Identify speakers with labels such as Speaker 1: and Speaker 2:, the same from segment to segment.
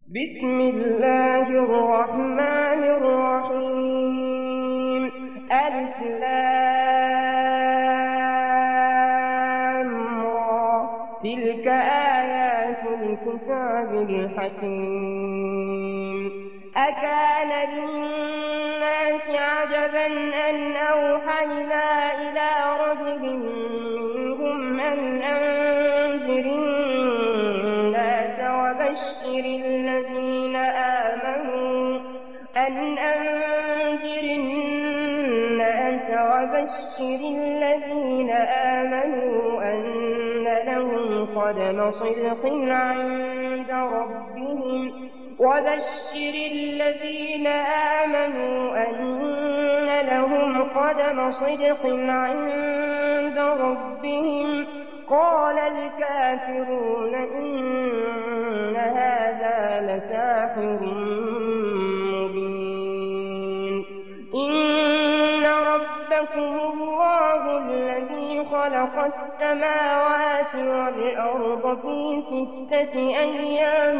Speaker 1: بسم الله الرحمن الرحيم. ألف لام را. تلك آيات الكتاب الحكيم. أكان للناس عجبا أن أوحينا إلى رجل منهم أن أنذر الناس وبشر الذين آمنوا أن لهم قدم صدق عند ربهم قال الكافرون إن هذا لساحر مبين. إن ربكم الله الذي خلق السماوات والأرض في 6 أيام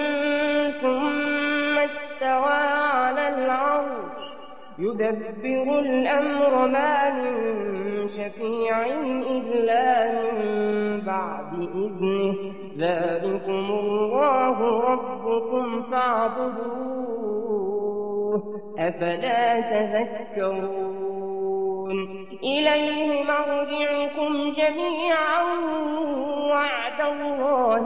Speaker 1: ثم استوى على العرش يدبر الأمر ما من شفيع إلا من بعد إذنه ذلكم الله ربكم فاعبدوه أفلا تذكرون. إليه مرجعكم جميعا وعد الله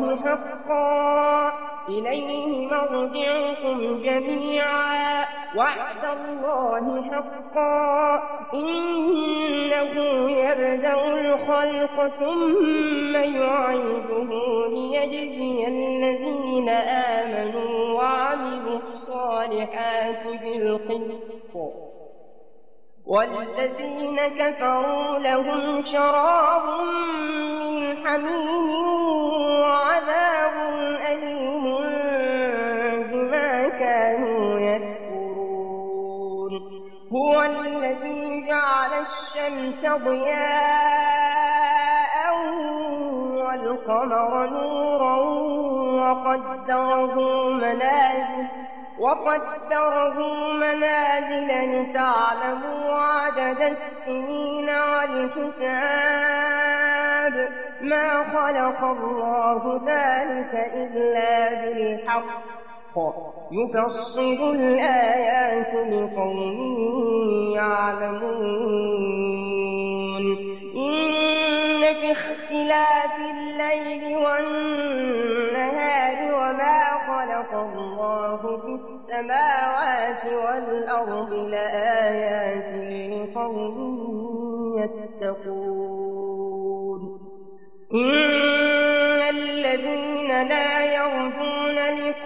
Speaker 1: حقا إنه يبدأ الخلق ثم يعيده ليجزي الذين آمنوا وعملوا الصالحات بالقسط والذين كفروا لهم شراب من حميم وعذاب أليم بما كانوا يكفرون. هو الذي جعل الشمس ضياء والقمر نورا وقدره منازل لتعلموا عدد السنين والحساب ما خلق الله ذلك إلا بالحق يفصل الآيات لقوم يعلمون. إن في اختلاف الليل والنهار وما خلق الله في السماوات والأرض لآيات لقوم يتقون. إن الذين لا يرجون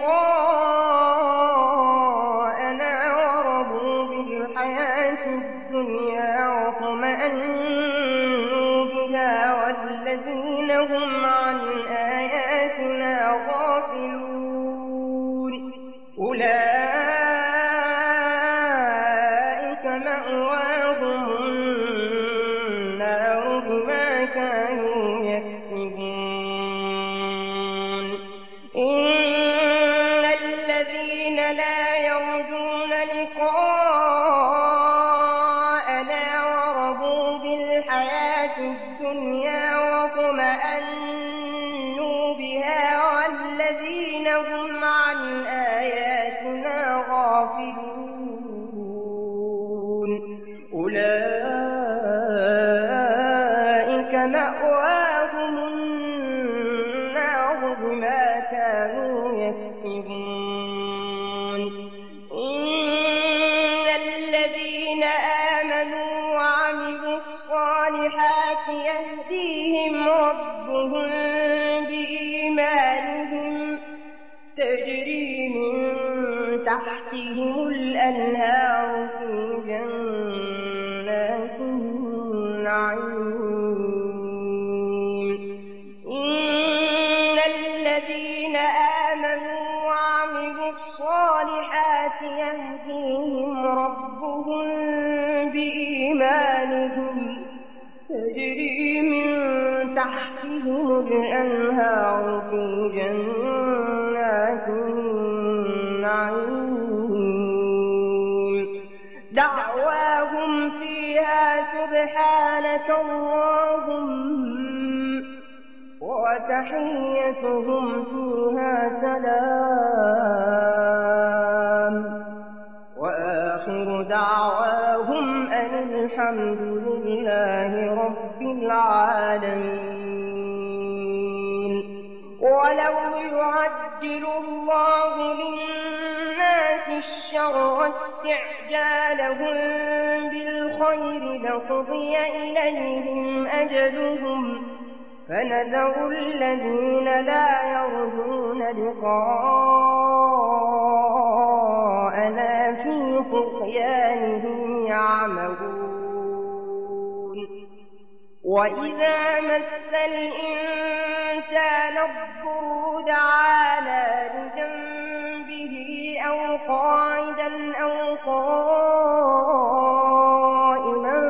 Speaker 1: لقاءنا ورضوا بالحياة الدنيا واطمأنوا بها والذين هم عن آياتنا غافلون أولئك مأواهم النار بما كانوا يكسبون. إن الذين لا يرجون لقاءنا ورضوا بالحياة الدنيا واطمأنوا بها والذين هم عن آياتنا غافلون أولئك مأواهم النار بما كانوا يكسبون. إن الذين آمنوا وعملوا الصالحات يهديهم ربهم بإيمانهم تجري من تحتهم الأنهار في جنات النعيم. إن الذين آمنوا وعملوا الصالحات يهديهم ربهم بإيمانهم تجري من تحتهم الأنهار في جنات النعيم. دعواهم وتحيتهم فيها سلام وآخر دعواهم أن الحمد لله رب العالمين. ولو يعجل الله للناس الشر استعجالهم بالخير لقضي إليهم أجلهم فنذر الذين لا يرجون لقاءنا في طغيانهم يعمهون. وإذا مس الإنسان الضر دعانا لجنبه أو قاعدا أو قائما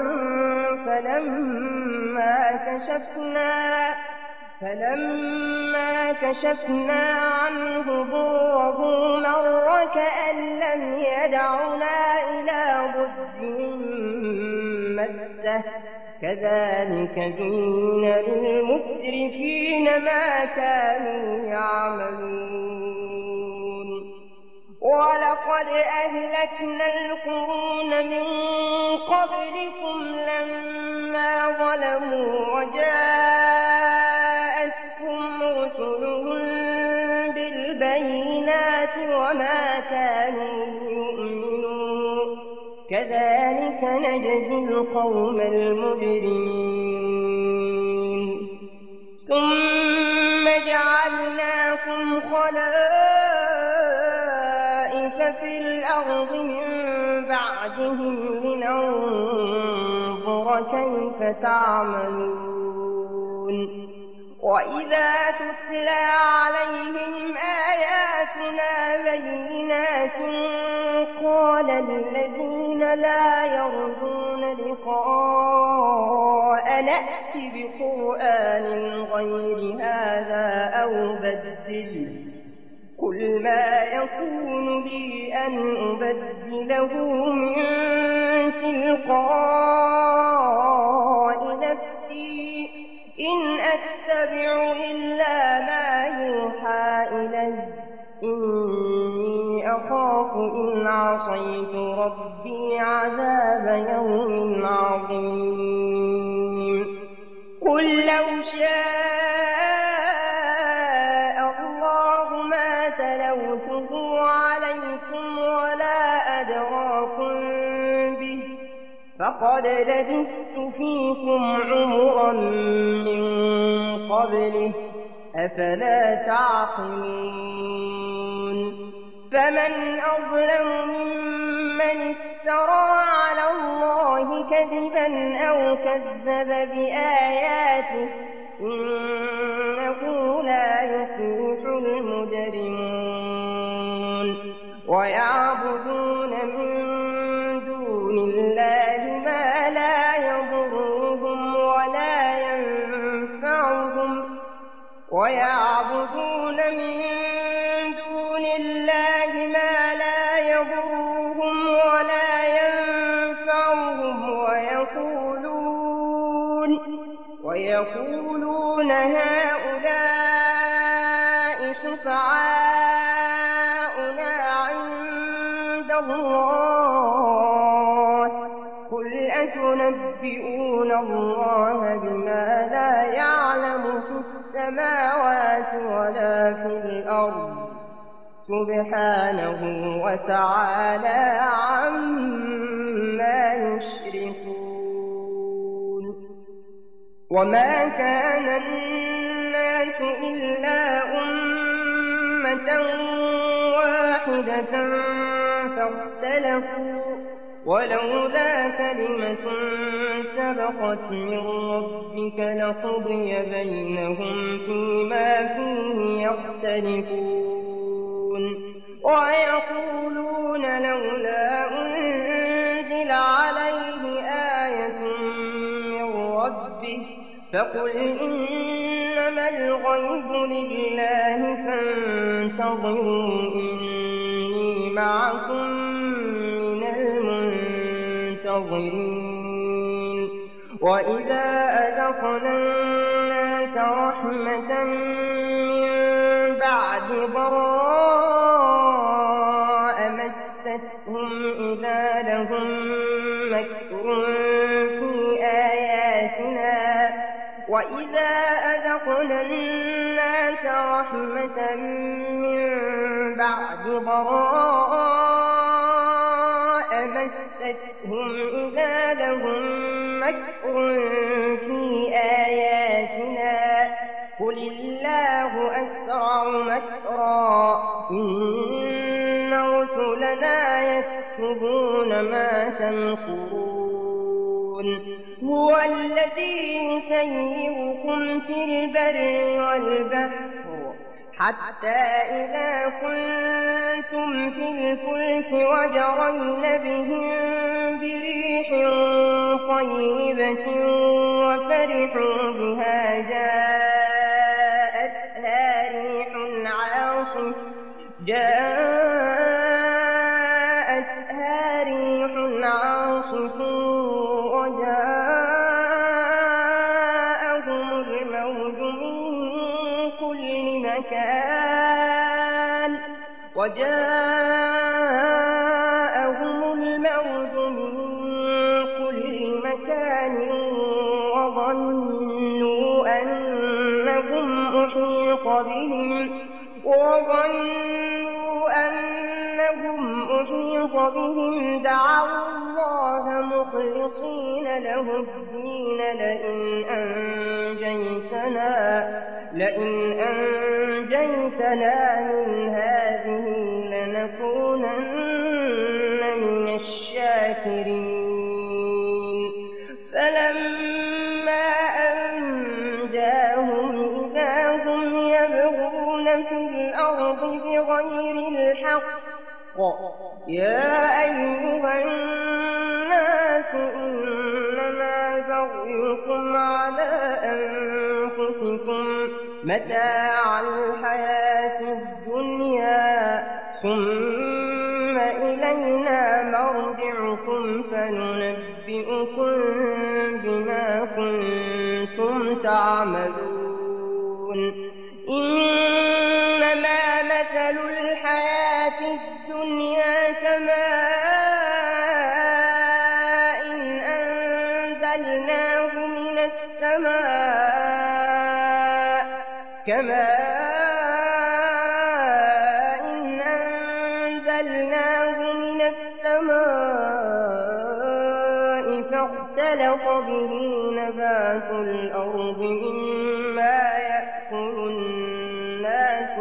Speaker 1: فلما كشفنا عنه ضره مر كأن لم يدعنا إلى ضر مسه كذلك زين للمسرفين ما كانوا يعملون. ولقد أهلكنا القرون من قبلكم لما ظلموا وجاءتهم رسلهم بالبينات وما كانوا يؤمنون كذلك نجزي القوم المجرمين. ثم جعلناكم خلائف في الأرض من بعدهم لننظر كيف تعملون. وإذا تتلى عليهم آياتنا بينات قال الذين لا يرجون لقاء نأت بقرآن غير هذا أو بدله قل ما يكون لي أن أبدله من تلقاء نفسي إن أتبع إلا ما يوحى إلي إني أخاف إن عصيت ربي عذاب يوم عظيم. قل لو شاء الله ما تلوته عليكم ولا أدراكم به فقد لبثت فيكم عمرا من قبله أفلا تعقلون. فمن أظلم ممن افترى على الله كذبا أو كذب بآياته إنه لا يفلح المجرمون. ويعبدون من دون الله ما لا يضرهم ولا ينفعهم ويعبدون من دون الله ما لا يضرهم ولا ينفعهم ويقولون هؤلاء شفعاؤنا عند الله قل أتنبئون الله بما لا يعلم في السماوات ولا في الأرض سبحانه وتعالى عما يشركون. وما كان الناس إلا أمة واحدة فاختلفوا ولولا كلمة سبقت من ربك لقضي بينهم فيما فيه يختلفون. ويقولون لولا أنزل عليه آية من ربه فقل إنما الغيب لله فانتظروا إني معكم من المنتظرين. وإذا أذقنا الناس رحمة من بعد ضراء مستهم إذا لهم مكر في آياتنا وإذا أذقنا الناس رحمة من بعد ضراء مستهم إذا لهم مكر في آياتنا قل الله أسرع مكرا إن رسلنا يكتبون ما تمكرون هو الذي يسيركم في البر والبحر حتى إذا كنتم في الفلك وجرين بهم بريح طيبة وفرحوا بها جاءتها ريح عاصف وجاءهم الموج من كل مكان وظنوا أنهم أحيط بهم دعوا الله مخلصين له الدين لئن أنجيتنا من هذه لنكونن من الشاكرين فلما أنجاهم إذا هم يبغون في الأرض بغير الحق يا أيها الناس إنما بغيكم على أنفسكم متاع الحياة الدنيا ثم إلينا مرجعكم فننبئكم بما كنتم تعملون إنما مثل الحياة الدنيا كماء أنزلناه من السماء فاختلط به نبات الأرض مما يأكل الناس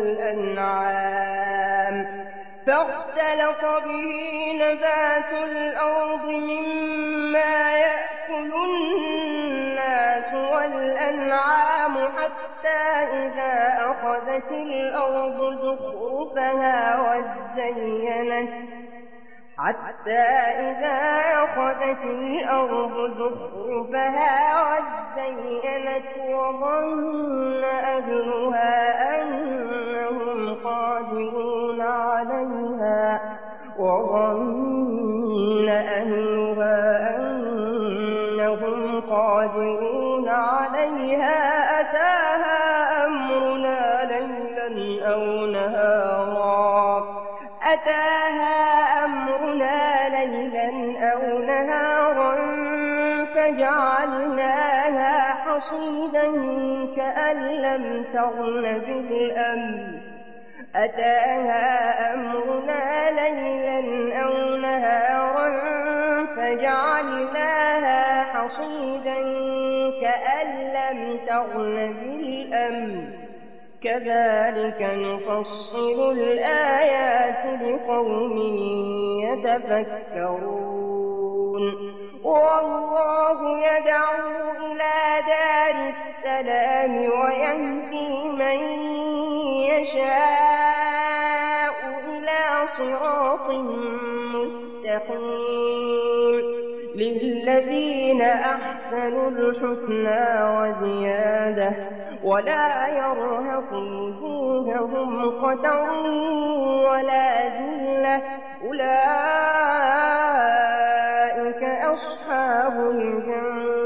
Speaker 1: والأنعام حتى إذا أخذت الأرض زخرفها وزينت وظن أهلها أنهم قادرون عليها أتاها أمرنا ليلا أو نهارا فجعلناها حصيدا كأن لم تغن بالأمس أتاها أمرنا ليلا أو نهارا فجعلناها حصيدا كأن لم تغن بالأمس كذلك نفصل الآيات لقوم يتفكرون والله يدعو إلى دار السلام ويهدي من يشاء إلى صراط مستقيم للذين أحسنوا الحسنى وزيادة ولا يرهق وجوههم قتر ولا ذلة أولئك أصحاب الجنة